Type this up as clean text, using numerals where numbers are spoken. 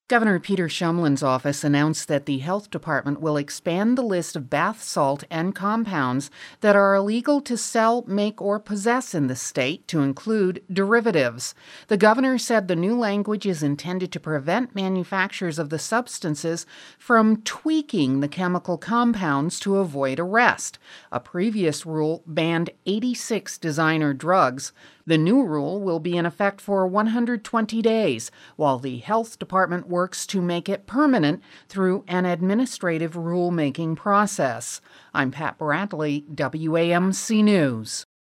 Governor Peter Shumlin's office announced that the health department will expand the list of bath salt and compounds that are illegal to sell, make, or possess in the state to include derivatives. The governor said the new language is intended to prevent manufacturers of the substances from tweaking the chemical compounds to avoid arrest. A previous rule banned 86 designer drugs. The new rule will be in effect for 120 days, while the health department works to make it permanent through an administrative rulemaking process. I'm Pat Bradley, WAMC News.